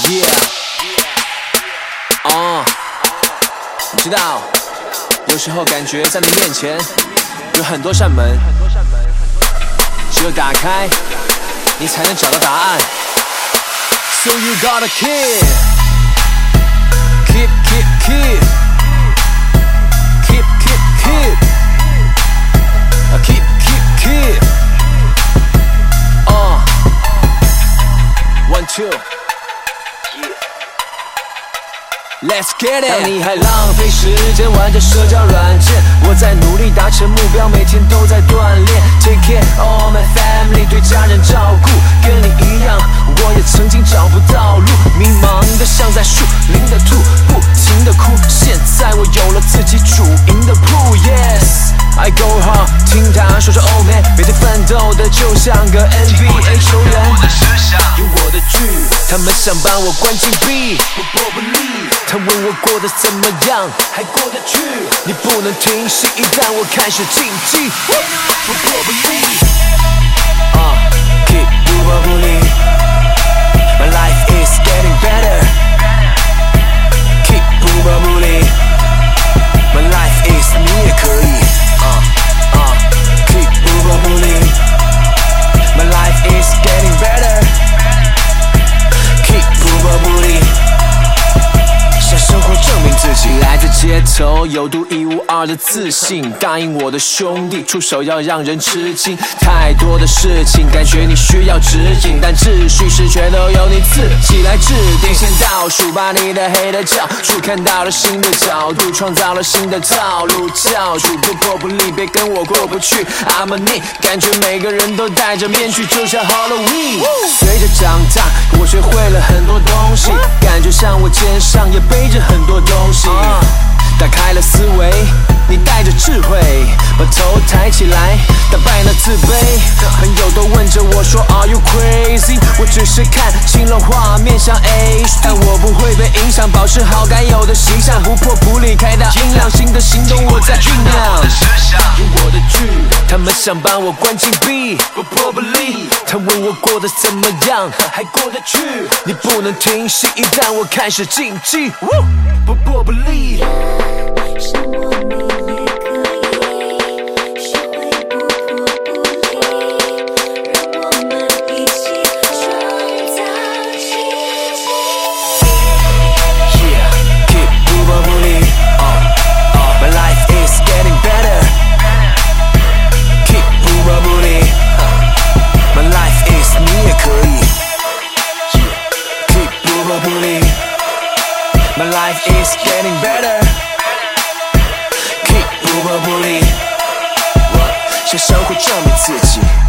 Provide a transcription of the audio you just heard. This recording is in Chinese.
你知道，有时候感觉在你面前有很多扇门，只有打开，你才能找到答案。So you gotta keep One, two. Let's get it！ 当你还浪费时间玩着社交软件，我在努力达成目标，每天都在锻炼。Take care of my family， 对家人照顾，跟你一样，我也曾经找不到路，迷茫的像在树林的兔，不停的哭。现在我有了自己主营的铺 ，Yes，I go hard， 听他说Oh man， 每天奋斗的就像个 NBA 球员。有我的剧，他们想把我关禁闭，我不理。他问我过得怎么样，还过得去。你不能停息，一旦我开始竞技，不破不立。Keep 不破不立。My life is getting better。Keep 不破不立。My life is 你也可以。Keep 不破不立。My life is getting better。Keep 不破不立。向生活证明自己，来自街头，有独一无二的自信。答应我的兄弟，出手要让人吃惊。太多的事情，感觉你需要指引，但秩序是全都由你自己来制定。先倒数，把你的黑的角除，看到了新的角度，创造了新的套路。教主不破不立，别跟我过不去。I'm a me， 感觉每个人都戴着面具，就像 Halloween。随着长大，我学会了很多东西，感觉像我肩上也背着很多东西。打开了思维，你带着智慧，把头抬起来，打败那自卑。朋友都问着我说 Are you crazy？ 我只是看清了画面像 HD， 但我不会被影响，保持好该有的形象，不破不立，开到音量，新的行动我在酝酿。有我的剧，他们想把我关禁闭，不破不立。他问我过得怎么样，还过得去。你不能停息，一旦我开始竞技，不破不立。 是我们也可以学会不破不立，让我们一起创造奇迹。 Yeah, keep 不破不立。My life is getting better. Keep 不破不立。My life is 你也可以。Keep 不破不立。My life is getting better. 不破不立，向生活证明自己。